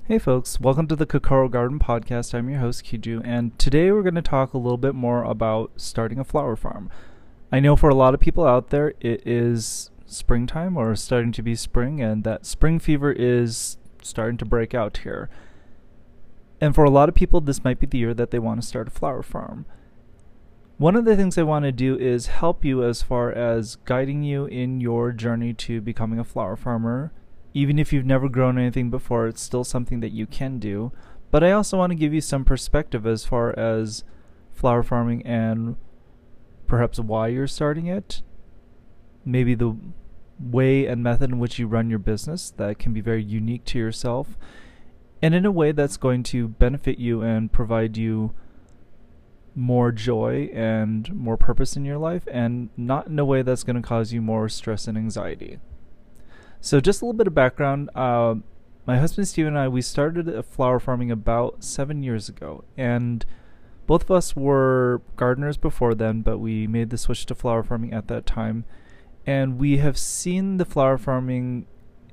Hey folks, welcome to the Kokoro Garden Podcast. I'm your host Kiju, and today we're going to talk a little bit more about starting a flower farm. I know for a lot of people out there it is springtime or starting to be spring, and that spring fever is starting to break out here. And for a lot of people this might be the year that they want to start a flower farm. One of the things I want to do is help you as far as guiding you in your journey to becoming a flower farmer. Even if you've never grown anything before, it's still something that you can do. But I also want to give you some perspective as far as flower farming and perhaps why you're starting it. Maybe the way and method in which you run your business that can be very unique to yourself. And in a way that's going to benefit you and provide you more joy and more purpose in your life, and not in a way that's going to cause you more stress and anxiety. So just a little bit of background. My husband Steve and I, we started flower farming about 7 years ago, and both of us were gardeners before then, but we made the switch to flower farming at that time. And we have seen the flower farming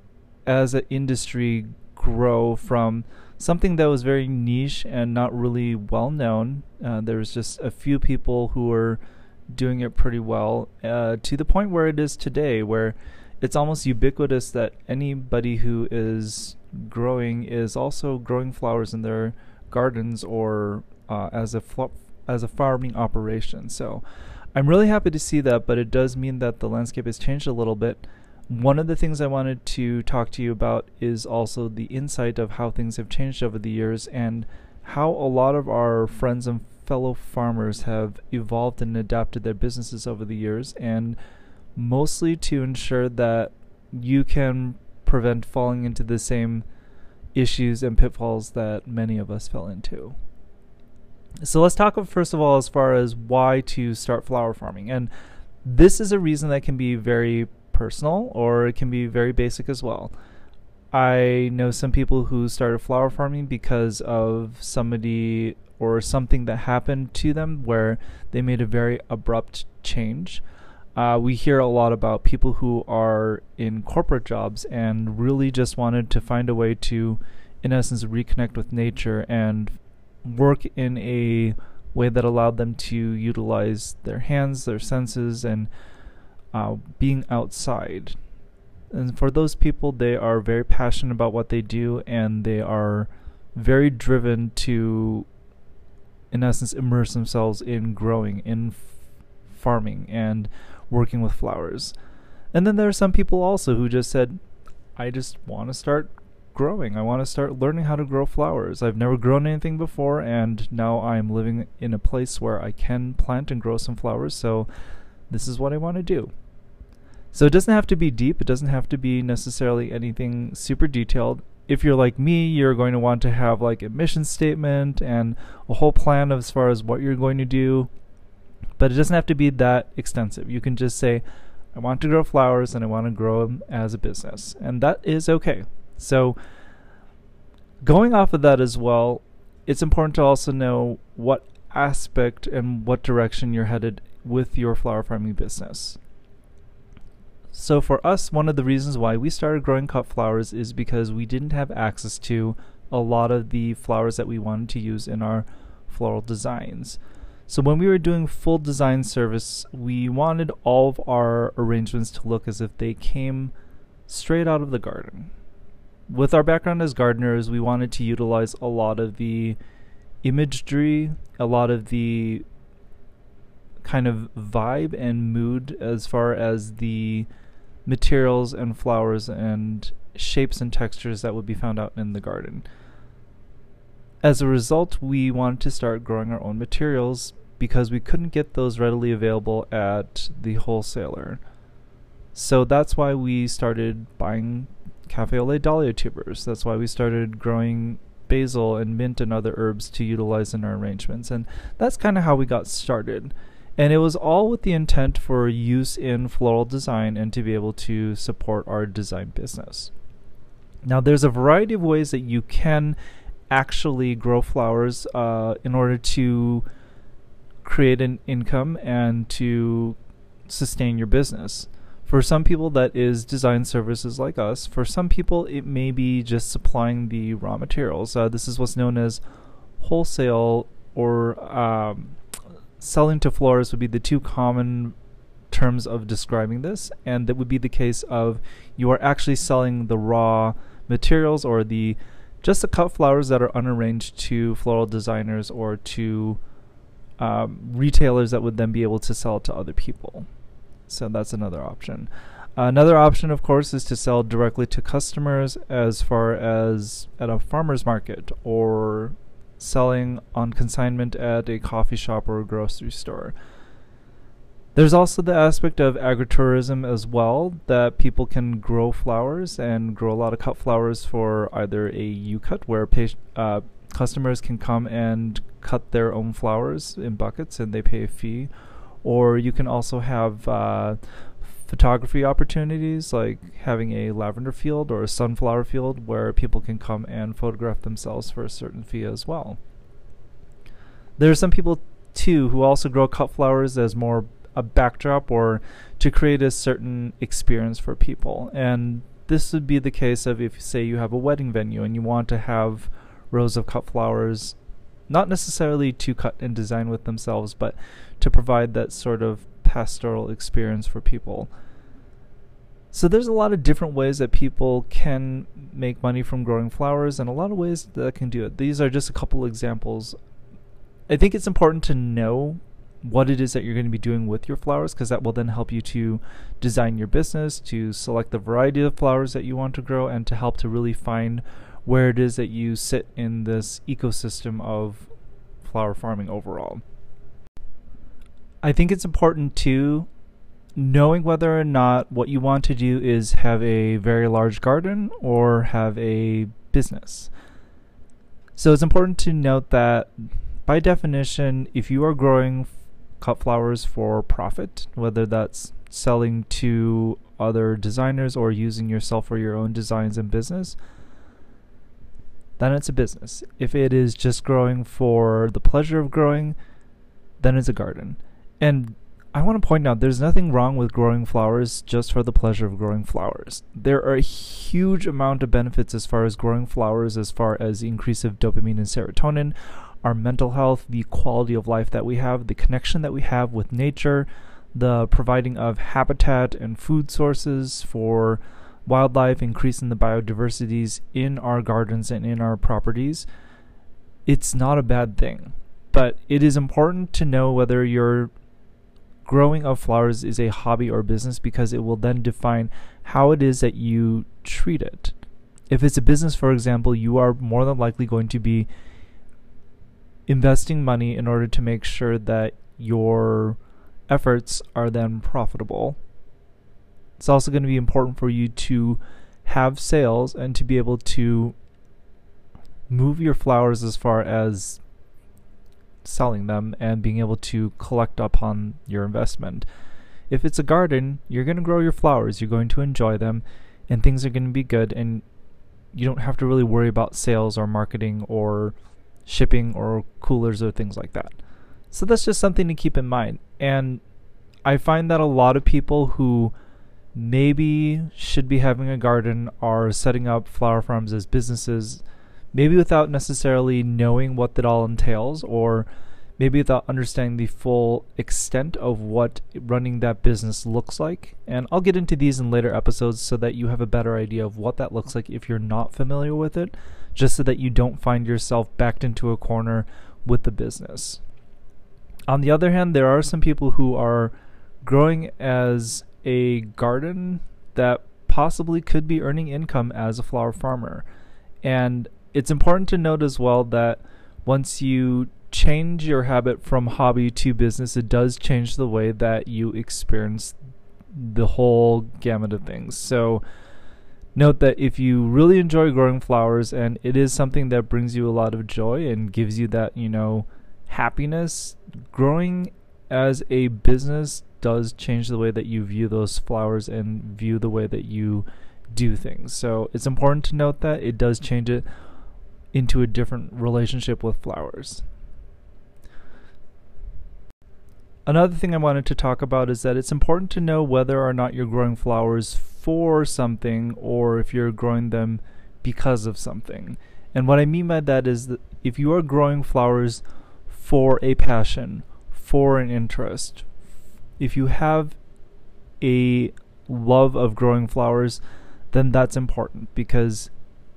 as an industry grow from something that was very niche and not really well known. There was just a few people who were doing it pretty well, to the point where it is today, where it's almost ubiquitous that anybody who is growing is also growing flowers in their gardens or as a farming operation. So I'm really happy to see that, but it does mean that the landscape has changed a little bit. One of the things I wanted to talk to you about is also the insight of how things have changed over the years and how a lot of our friends and fellow farmers have evolved and adapted their businesses over the years, and mostly to ensure that you can prevent falling into the same issues and pitfalls that many of us fell into. So let's talk first of all as far as why to start flower farming. And this is a reason that can be very personal, or it can be very basic as well. I know some people who started flower farming because of somebody or something that happened to them where they made a very abrupt change. We hear a lot about people who are in corporate jobs and really just wanted to find a way to, in essence, reconnect with nature and work in a way that allowed them to utilize their hands, their senses, and being outside. And for those people, they are very passionate about what they do, and they are very driven to, in essence, immerse themselves in growing, in farming, and working with flowers. And then there are some people also who just said, I just want to start growing. I want to start learning how to grow flowers. I've never grown anything before, and now I'm living in a place where I can plant and grow some flowers, so this is what I want to do. So it doesn't have to be deep. It doesn't have to be necessarily anything super detailed. If you're like me, you're going to want to have like a mission statement and a whole plan as far as what you're going to do. But it doesn't have to be that extensive. You can just say, I want to grow flowers and I want to grow them as a business. And that is okay. So going off of that as well, it's important to also know what aspect and what direction you're headed with your flower farming business. So for us, one of the reasons why we started growing cut flowers is because we didn't have access to a lot of the flowers that we wanted to use in our floral designs. So when we were doing full design service, we wanted all of our arrangements to look as if they came straight out of the garden. With our background as gardeners, we wanted to utilize a lot of the imagery, a lot of the kind of vibe and mood as far as the materials and flowers and shapes and textures that would be found out in the garden. As a result, we wanted to start growing our own materials because we couldn't get those readily available at the wholesaler. So that's why we started buying Cafe Ole Dahlia tubers. That's why we started growing basil and mint and other herbs to utilize in our arrangements. And that's kind of how we got started. And it was all with the intent for use in floral design and to be able to support our design business. Now, there's a variety of ways that you can actually grow flowers in order to create an income and to sustain your business. For some people, that is design services like us. For some people, it may be just supplying the raw materials. This is what's known as wholesale, or selling to florists would be the two common terms of describing this, and that would be the case of you are actually selling the raw materials, or just the cut flowers that are unarranged, to floral designers or to retailers that would then be able to sell it to other people. So that's another option. Another option, of course, is to sell directly to customers, as far as at a farmer's market, or selling on consignment at a coffee shop or a grocery store. There's also the aspect of agritourism as well, that people can grow flowers and grow a lot of cut flowers for either a U-cut, where customers can come and cut their own flowers in buckets and they pay a fee, or you can also have photography opportunities, like having a lavender field or a sunflower field where people can come and photograph themselves for a certain fee as well. There are some people too who also grow cut flowers as more a backdrop, or to create a certain experience for people. And this would be the case of if, say, you have a wedding venue and you want to have rows of cut flowers, not necessarily to cut and design with themselves, but to provide that sort of pastoral experience for people. So there's a lot of different ways that people can make money from growing flowers, and a lot of ways that can do it. These are just a couple examples. I think it's important to know what it is that you're going to be doing with your flowers, because that will then help you to design your business, to select the variety of flowers that you want to grow, and to help to really find where it is that you sit in this ecosystem of flower farming overall. I think it's important too, knowing whether or not what you want to do is have a very large garden or have a business. So it's important to note that by definition, if you are growing cut flowers for profit, whether that's selling to other designers or using yourself for your own designs and business, then it's a business. If it is just growing for the pleasure of growing, then it's a garden. And I want to point out, there's nothing wrong with growing flowers just for the pleasure of growing flowers. There are a huge amount of benefits as far as growing flowers, as far as the increase of dopamine and serotonin, our mental health, the quality of life that we have, the connection that we have with nature, the providing of habitat and food sources for wildlife, increasing the biodiversities in our gardens and in our properties. It's not a bad thing, but it is important to know whether your growing of flowers is a hobby or business, because it will then define how it is that you treat it. If it's a business, for example, you are more than likely going to be investing money in order to make sure that your efforts are then profitable. It's also going to be important for you to have sales and to be able to move your flowers as far as selling them and being able to collect upon your investment. If it's a garden, you're going to grow your flowers, you're going to enjoy them, and things are going to be good, and you don't have to really worry about sales or marketing or shipping or coolers or things like that. So that's just something to keep in mind. And I find that a lot of people who maybe should be having a garden are setting up flower farms as businesses, maybe without necessarily knowing what that all entails, or maybe without understanding the full extent of what running that business looks like. And I'll get into these in later episodes so that you have a better idea of what that looks like if you're not familiar with it, just so that you don't find yourself backed into a corner with the business. On the other hand, there are some people who are growing as a garden that possibly could be earning income as a flower farmer. And it's important to note as well that once you change your habit from hobby to business, it does change the way that you experience the whole gamut of things. So note that if you really enjoy growing flowers and it is something that brings you a lot of joy and gives you that, happiness, growing as a business does change the way that you view those flowers and view the way that you do things. So it's important to note that it does change it into a different relationship with flowers. Another thing I wanted to talk about is that it's important to know whether or not you're growing flowers for something or if you're growing them because of something. And what I mean by that is that if you are growing flowers for a passion, for an interest, if you have a love of growing flowers, then that's important, because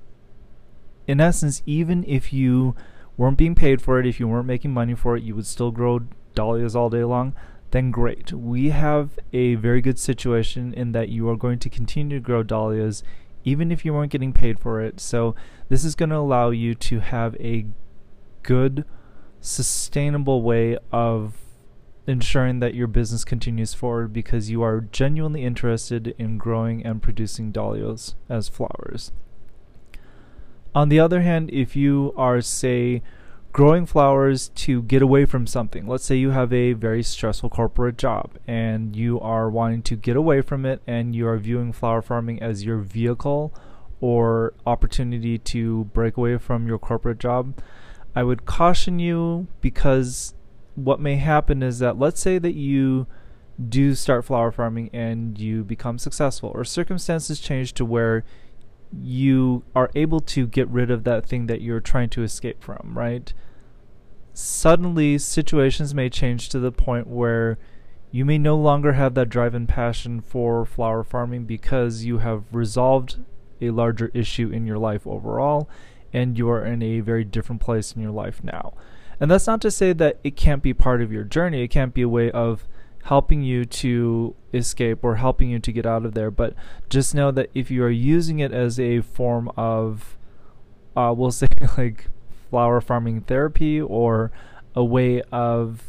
in essence, even if you weren't being paid for it, if you weren't making money for it, you would still grow dahlias all day long, then great. We have a very good situation in that you are going to continue to grow dahlias even if you weren't getting paid for it. So this is going to allow you to have a good, sustainable way of ensuring that your business continues forward, because you are genuinely interested in growing and producing dahlias as flowers. On the other hand, if you are, say, growing flowers to get away from something, let's say you have a very stressful corporate job and you are wanting to get away from it, and you are viewing flower farming as your vehicle or opportunity to break away from your corporate job, I would caution you, because what may happen is that, let's say that you do start flower farming and you become successful, or circumstances change to where you are able to get rid of that thing that you're trying to escape from, right? Suddenly, situations may change to the point where you may no longer have that drive and passion for flower farming, because you have resolved a larger issue in your life overall, and you are in a very different place in your life now. And that's not to say that it can't be part of your journey. It can't be a way of helping you to escape or helping you to get out of there. But just know that if you are using it as a form of, we'll say, like flower farming therapy, or a way of,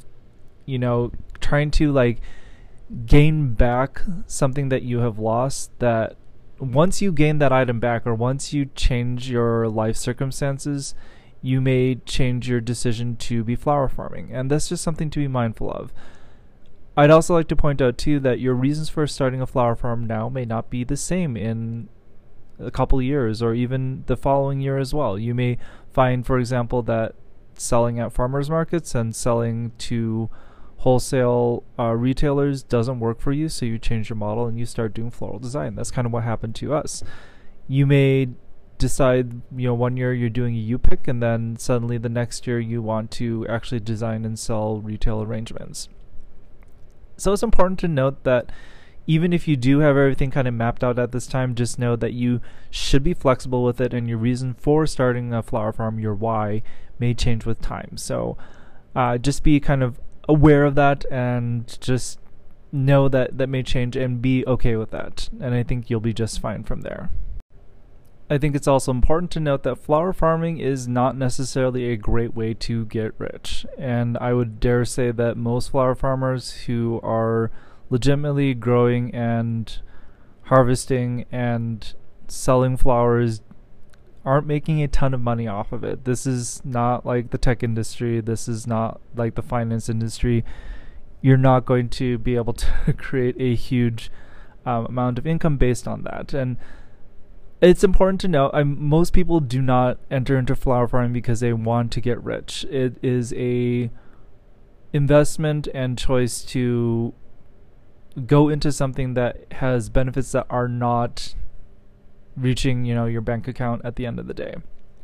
trying to like gain back something that you have lost, that once you gain that item back, or once you change your life circumstances, you may change your decision to be flower farming. And that's just something to be mindful of. I'd also like to point out too that your reasons for starting a flower farm now may not be the same in a couple of years, or even the following year as well. You may find, for example, that selling at farmers markets and selling to wholesale retailers doesn't work for you, so you change your model and you start doing floral design. That's kind of what happened to us. You may decide, 1 year you're doing a U-pick, and then suddenly the next year you want to actually design and sell retail arrangements. So it's important to note that even if you do have everything kind of mapped out at this time, just know that you should be flexible with it, and your reason for starting a flower farm, your why, may change with time. So just be kind of aware of that, and just know that that may change, and be okay with that. And I think you'll be just fine from there. I think it's also important to note that flower farming is not necessarily a great way to get rich. And I would dare say that most flower farmers who are legitimately growing and harvesting and selling flowers aren't making a ton of money off of it. This is not like the tech industry. This is not like the finance industry. You're not going to be able to create a huge amount of income based on that. And it's important to know, most people do not enter into flower farming because they want to get rich. It is a investment and choice to go into something that has benefits that are not reaching, your bank account at the end of the day.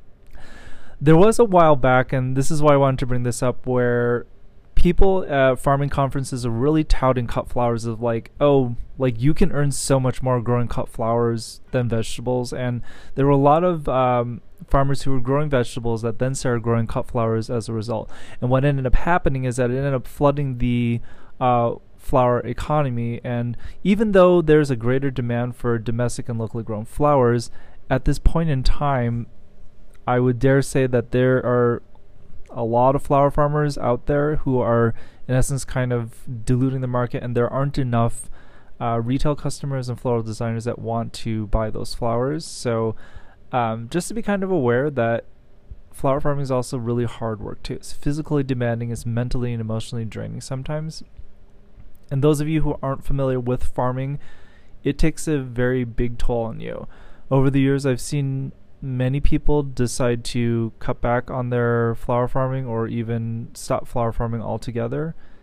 There was a while back, and this is why I wanted to bring this up, where people at farming conferences are really touting cut flowers of like, oh, like you can earn so much more growing cut flowers than vegetables. And there were a lot of farmers who were growing vegetables that then started growing cut flowers as a result. And what ended up happening is that it ended up flooding the flower economy. And even though there's a greater demand for domestic and locally grown flowers, at this point in time, I would dare say that there are a lot of flower farmers out there who are, in essence, kind of diluting the market, and there aren't enough retail customers and floral designers that want to buy those flowers. So just to be kind of aware that flower farming is also really hard work too. It's physically demanding, it's mentally and emotionally draining sometimes. And those of you who aren't familiar with farming, it takes a very big toll on you. Over the years, I've seen many people decide to cut back on their flower farming, or even stop flower farming altogether.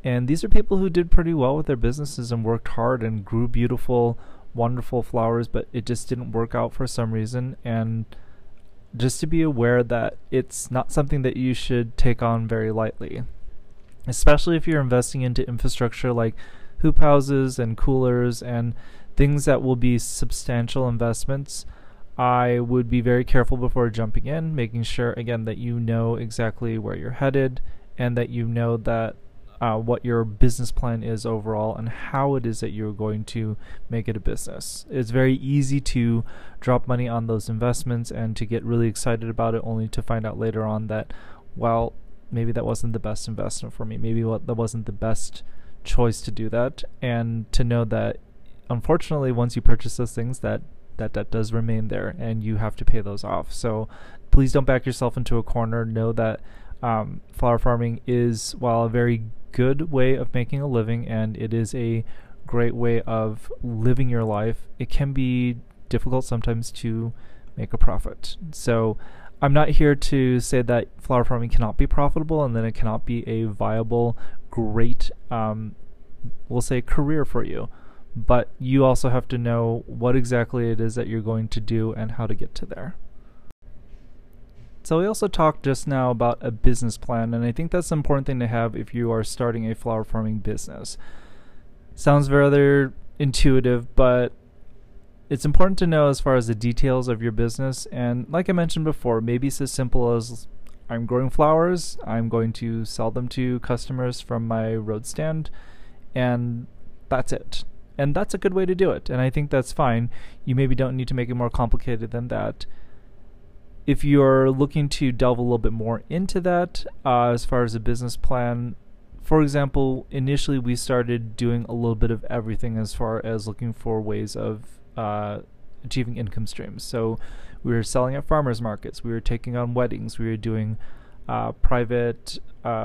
And these are people who did pretty well with their businesses and worked hard and grew beautiful, wonderful flowers, but it just didn't work out for some reason. And just to be aware that it's not something that you should take on very lightly, especially if you're investing into infrastructure like hoop houses and coolers and things that will be substantial investments. I would be very careful before jumping in, making sure, again, that you know exactly where you're headed and that you know that what your business plan is overall and how it is that you're going to make it a business. It's very easy to drop money on those investments and to get really excited about it only to find out later on that, well, maybe that wasn't the best investment for me. Maybe that wasn't the best choice to do that. And to know that, unfortunately, once you purchase those things, that does remain there and you have to pay those off. So please don't back yourself into a corner. Know that flower farming is, while a very good way of making a living and it is a great way of living your life, it can be difficult sometimes to make a profit. So I'm not here to say that flower farming cannot be profitable and then it cannot be a viable, great, we'll say, career for you. But you also have to know what exactly it is that you're going to do and how to get to there. So we also talked just now about a business plan, and I think that's an important thing to have if you are starting a flower farming business. Sounds rather intuitive, but it's important to know as far as the details of your business. And like I mentioned before, maybe it's as simple as I'm growing flowers, I'm going to sell them to customers from my road stand, and that's it. And that's a good way to do it, and I think that's fine. You maybe don't need to make it more complicated than that. If you're looking to delve a little bit more into that, as far as a business plan, for example, initially we started doing a little bit of everything as far as looking for ways of achieving income streams. So we were selling at farmers markets, we were taking on weddings, we were doing private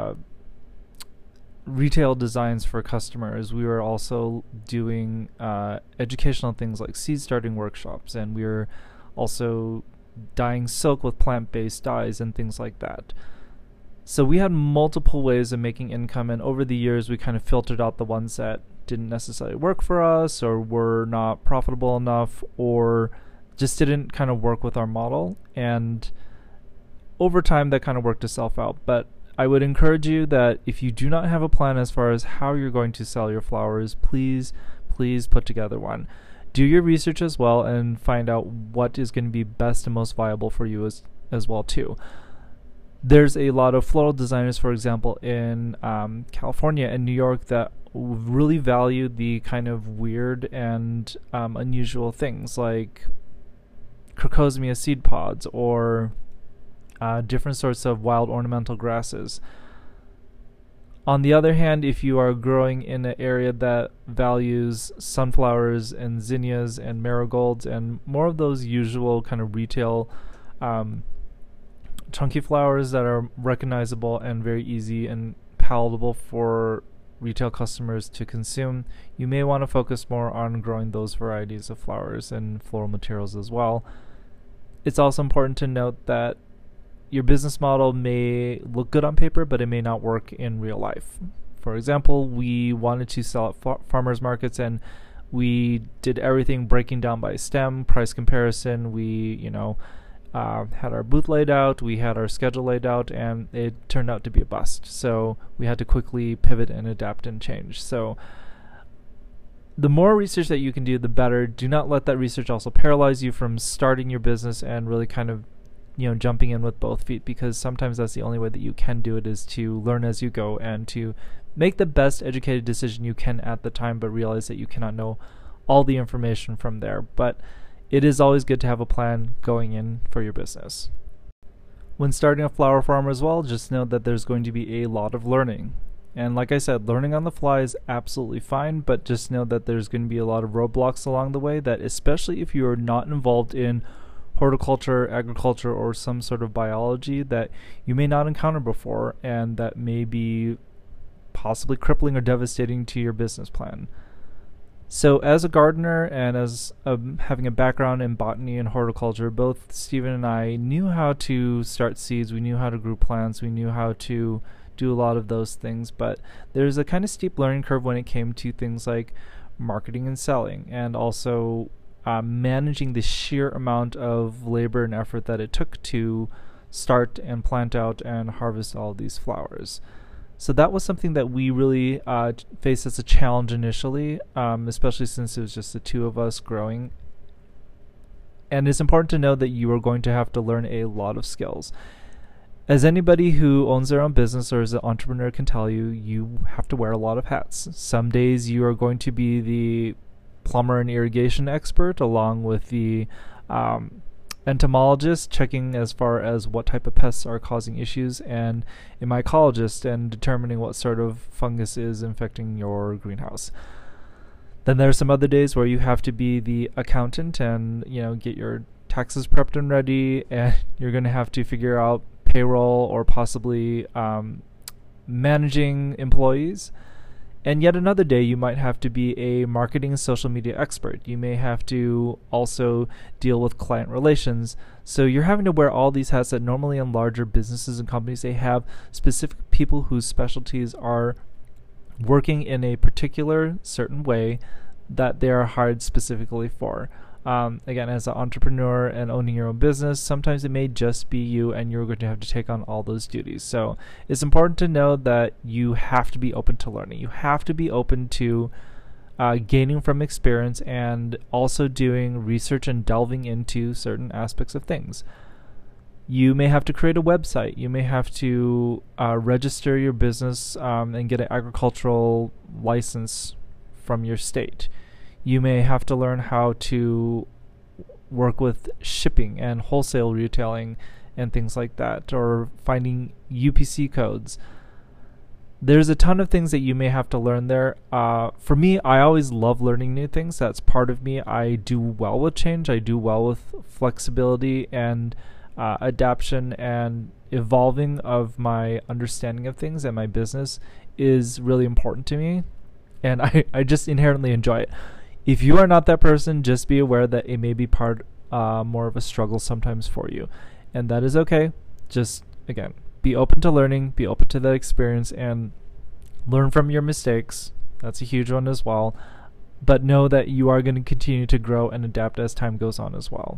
retail designs for customers. We were also doing educational things like seed starting workshops, and we were also dyeing silk with plant-based dyes and things like that. So we had multiple ways of making income, and over the years we kind of filtered out the ones that didn't necessarily work for us or were not profitable enough or just didn't kind of work with our model, and over time that kind of worked itself out. But I would encourage you that if you do not have a plan as far as how you're going to sell your flowers, please put together one. Do your research as well and find out what is going to be best and most viable for you as well too. There's a lot of floral designers, for example, in California and New York that really value the kind of weird and unusual things like crocosmia seed pods or different sorts of wild ornamental grasses. On the other hand, if you are growing in an area that values sunflowers and zinnias and marigolds and more of those usual kind of retail chunky flowers that are recognizable and very easy and palatable for retail customers to consume, you may want to focus more on growing those varieties of flowers and floral materials as well. It's also important to note that your business model may look good on paper, but it may not work in real life. For example, we wanted to sell at farmers markets, and we did everything breaking down by stem, price comparison. We, had our booth laid out, we had our schedule laid out, and it turned out to be a bust. So we had to quickly pivot and adapt and change. So the more research that you can do, the better. Do not let that research also paralyze you from starting your business and really kind of jumping in with both feet, because sometimes that's the only way that you can do it, is to learn as you go and to make the best educated decision you can at the time, but realize that you cannot know all the information from there. But it is always good to have a plan going in for your business. When starting a flower farm as well, just know that there's going to be a lot of learning. And like I said, learning on the fly is absolutely fine, but just know that there's going to be a lot of roadblocks along the way, that especially if you are not involved in horticulture, agriculture, or some sort of biology, that you may not encounter before, and that may be possibly crippling or devastating to your business plan. So as a gardener and as having a background in botany and horticulture, both Stephen and I knew how to start seeds, we knew how to grow plants, we knew how to do a lot of those things, but there's a kind of steep learning curve when it came to things like marketing and selling, and also managing the sheer amount of labor and effort that it took to start and plant out and harvest all these flowers. So that was something that we really faced as a challenge initially, especially since it was just the two of us growing. And it's important to know that you are going to have to learn a lot of skills. As anybody who owns their own business or is an entrepreneur can tell you, you have to wear a lot of hats. Some days you are going to be the plumber and irrigation expert, along with the entomologist, checking as far as what type of pests are causing issues, and a mycologist, and determining what sort of fungus is infecting your greenhouse. Then there are some other days where you have to be the accountant and, get your taxes prepped and ready, and you're going to have to figure out payroll or possibly managing employees. And yet another day you might have to be a marketing and social media expert. You may have to also deal with client relations. So you're having to wear all these hats that normally in larger businesses and companies they have specific people whose specialties are working in a particular certain way that they are hired specifically for. Again, as an entrepreneur and owning your own business, sometimes it may just be you and you're going to have to take on all those duties. So it's important to know that you have to be open to learning. You have to be open to gaining from experience and also doing research and delving into certain aspects of things. You may have to create a website. You may have to register your business and get an agricultural license from your state. You may have to learn how to work with shipping and wholesale retailing and things like that, or finding UPC codes. There's a ton of things that you may have to learn there. For me, I always love learning new things. That's part of me. I do well with change. I do well with flexibility and adaptation, and evolving of my understanding of things, and my business is really important to me, and I just inherently enjoy it. If you are not that person, just be aware that it may be part more of a struggle sometimes for you, and that is okay. Just, again, be open to learning, be open to that experience, and learn from your mistakes. That's a huge one as well, but know that you are going to continue to grow and adapt as time goes on as well.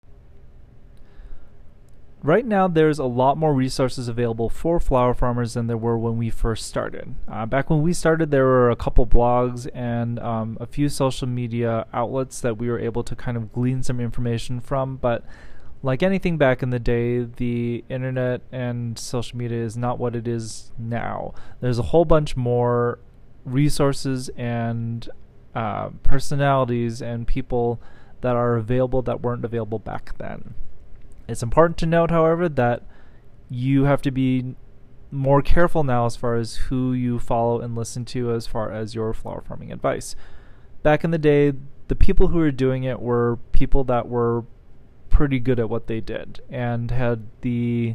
Right now, there's a lot more resources available for flower farmers than there were when we first started. Back when we started, there were a couple blogs and a few social media outlets that we were able to kind of glean some information from, but like anything back in the day, the internet and social media is not what it is now. There's a whole bunch more resources and personalities and people that are available that weren't available back then. It's important to note, however, that you have to be more careful now as far as who you follow and listen to as far as your flower farming advice. Back in the day, the people who were doing it were people that were pretty good at what they did and had the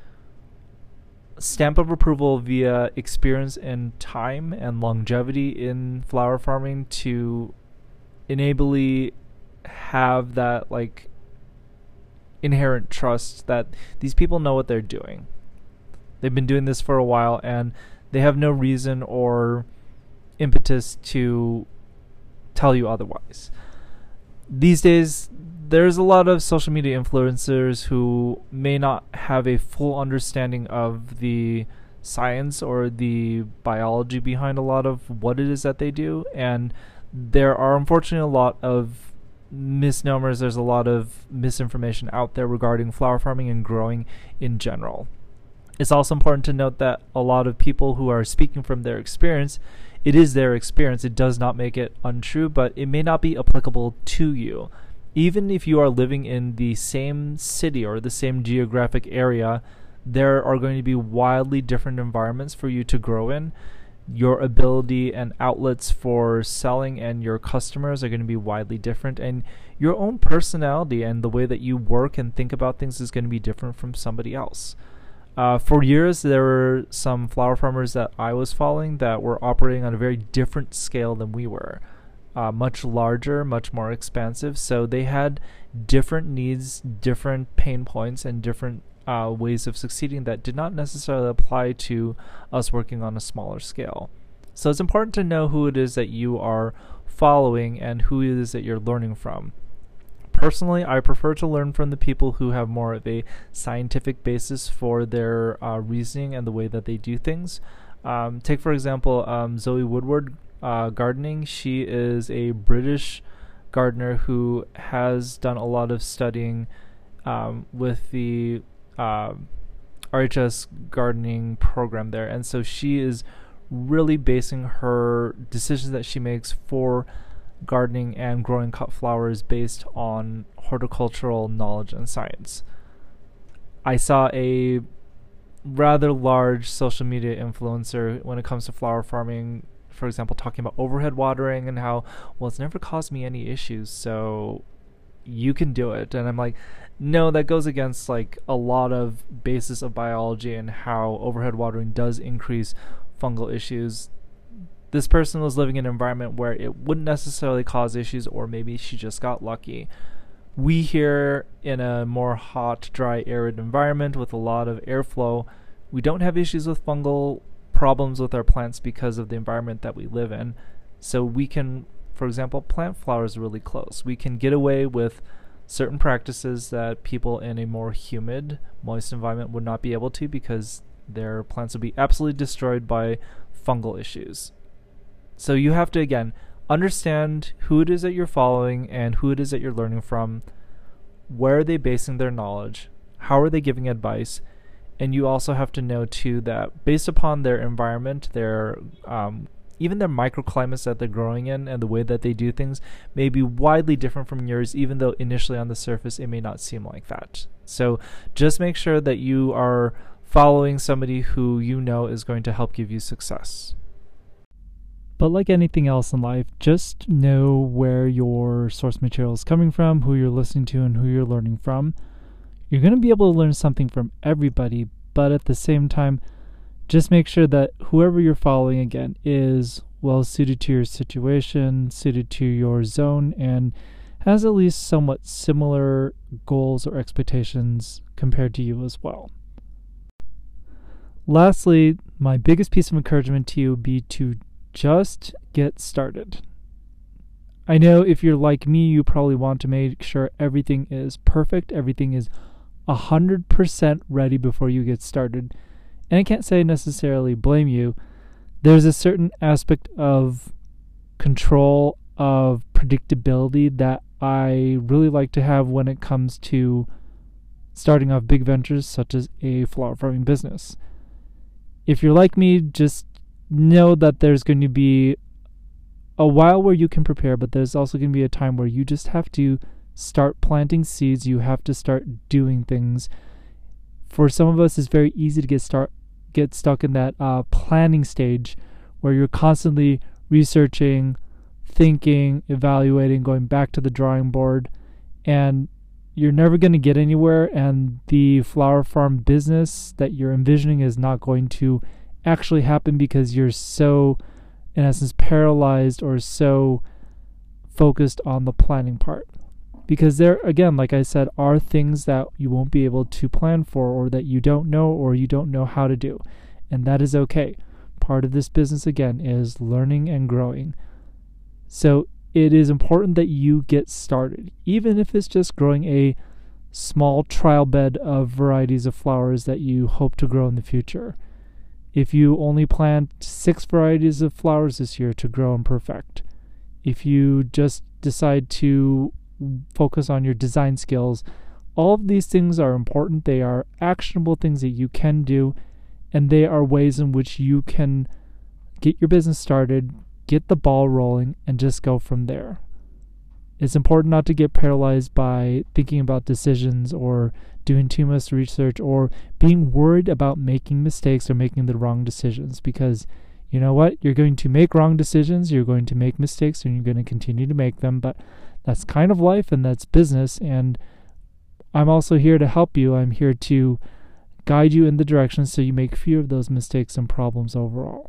stamp of approval via experience and time and longevity in flower farming to enably have that inherent trust that these people know what they're doing. They've been doing this for a while and they have no reason or impetus to tell you otherwise. These days, there's a lot of social media influencers who may not have a full understanding of the science or the biology behind a lot of what it is that they do, and there are unfortunately a lot of misnomers. There's a lot of misinformation out there regarding flower farming and growing in general. It's also important to note that a lot of people who are speaking from their experience, it is their experience. It does not make it untrue, but it may not be applicable to you. Even if you are living in the same city or the same geographic area, there are going to be wildly different environments for you to grow in. Your ability and outlets for selling and your customers are going to be widely different, and your own personality and the way that you work and think about things is going to be different from somebody else. For years, there were some flower farmers that I was following that were operating on a very different scale than we were. Much larger, much more expansive, so they had different needs, different pain points, and different ways of succeeding that did not necessarily apply to us working on a smaller scale. So it's important to know who it is that you are following and who it is that you're learning from. Personally, I prefer to learn from the people who have more of a scientific basis for their reasoning and the way that they do things. Take, for example, Zoe Woodward gardening. She is a British gardener who has done a lot of studying with the RHS gardening program there. And so she is really basing her decisions that she makes for gardening and growing cut flowers based on horticultural knowledge and science. I saw a rather large social media influencer when it comes to flower farming, for example, talking about overhead watering and how, well, it's never caused me any issues, so you can do it. And I'm like, no, that goes against like a lot of basis of biology and how overhead watering does increase fungal issues. This person was living in an environment where it wouldn't necessarily cause issues, or maybe she just got lucky. We here in a more hot, dry, arid environment with a lot of airflow, we don't have issues with fungal problems with our plants because of the environment that we live in. So we can, for example, plant flowers really close. We can get away with certain practices that people in a more humid, moist environment would not be able to, because their plants would be absolutely destroyed by fungal issues. So you have to, again, understand who it is that you're following and who it is that you're learning from. Where are they basing their knowledge? How are they giving advice? And you also have to know, too, that based upon their environment, their even their microclimates that they're growing in and the way that they do things may be widely different from yours, even though initially on the surface it may not seem like that. So just make sure that you are following somebody who you know is going to help give you success. But like anything else in life, just know where your source material is coming from, who you're listening to, and who you're learning from. You're going to be able to learn something from everybody, but at the same time, just make sure that whoever you're following, again, is well suited to your situation, suited to your zone, and has at least somewhat similar goals or expectations compared to you as well. Lastly, my biggest piece of encouragement to you would be to just get started. I know if you're like me, you probably want to make sure everything is perfect, everything is 100% ready before you get started. And I can't say necessarily blame you. There's a certain aspect of control, of predictability that I really like to have when it comes to starting off big ventures such as a flower farming business. If you're like me, just know that there's going to be a while where you can prepare, but there's also going to be a time where you just have to start planting seeds. You have to start doing things. For some of us, it's very easy to get stuck in that planning stage where you're constantly researching, thinking, evaluating, going back to the drawing board, and you're never going to get anywhere, and the flower farm business that you're envisioning is not going to actually happen because you're so, in essence, paralyzed or so focused on the planning part. Because there, again, like I said, are things that you won't be able to plan for, or that you don't know, or you don't know how to do. And that is okay. Part of this business, again, is learning and growing. So it is important that you get started, even if it's just growing a small trial bed of varieties of flowers that you hope to grow in the future. If you only plant 6 varieties of flowers this year to grow and perfect, if you just decide to focus on your design skills, all of these things are important. They are actionable things that you can do, and they are ways in which you can get your business started, get the ball rolling, and just go from there. It's important not to get paralyzed by thinking about decisions or doing too much research or being worried about making mistakes or making the wrong decisions, because you know what? You're going to make wrong decisions, you're going to make mistakes, and you're going to continue to make them, but that's kind of life and that's business, and I'm also here to help you. I'm here to guide you in the direction so you make fewer of those mistakes and problems overall.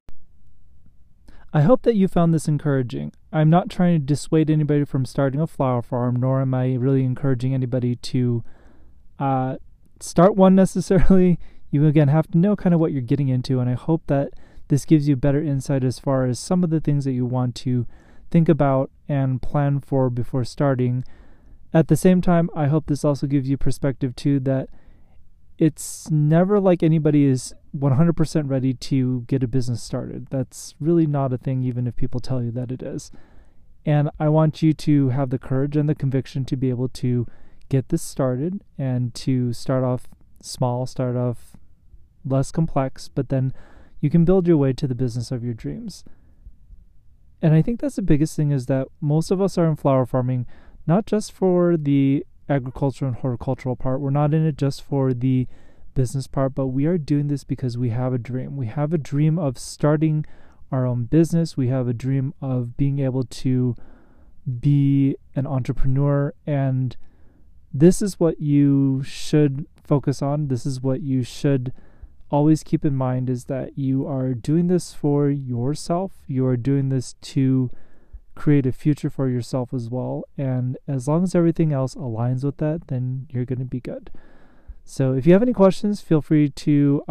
I hope that you found this encouraging. I'm not trying to dissuade anybody from starting a flower farm, nor am I really encouraging anybody to start one necessarily. You again have to know kind of what you're getting into, and I hope that this gives you better insight as far as some of the things that you want to think about and plan for before starting. At the same time, I hope this also gives you perspective too, that it's never like anybody is 100% ready to get a business started. That's really not a thing, even if people tell you that it is. And I want you to have the courage and the conviction to be able to get this started and to start off small, start off less complex, but then you can build your way to the business of your dreams. And I think that's the biggest thing, is that most of us are in flower farming not just for the agricultural and horticultural part. We're not in it just for the business part, but we are doing this because we have a dream. We have a dream of starting our own business. We have a dream of being able to be an entrepreneur, and this is what you should focus on. This is what you should always keep in mind, is that you are doing this for yourself. You are doing this to create a future for yourself as well. And as long as everything else aligns with that, then you're going to be good. So if you have any questions, feel free to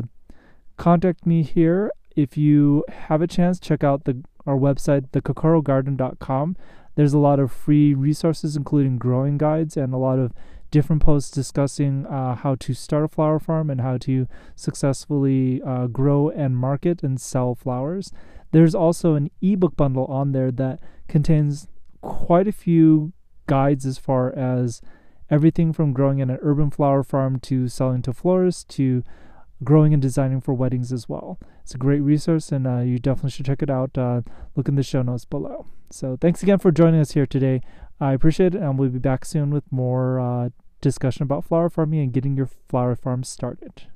contact me here. If you have a chance, check out our website, thekokorogarden.com. There's a lot of free resources, including growing guides and a lot of different posts discussing how to start a flower farm and how to successfully grow and market and sell flowers. There's also an ebook bundle on there that contains quite a few guides as far as everything from growing in an urban flower farm to selling to florists to growing and designing for weddings as well. It's a great resource, and you definitely should check it out. Look in the show notes below. So thanks again for joining us here today. I appreciate it, and we'll be back soon with more discussion about flower farming and getting your flower farm started.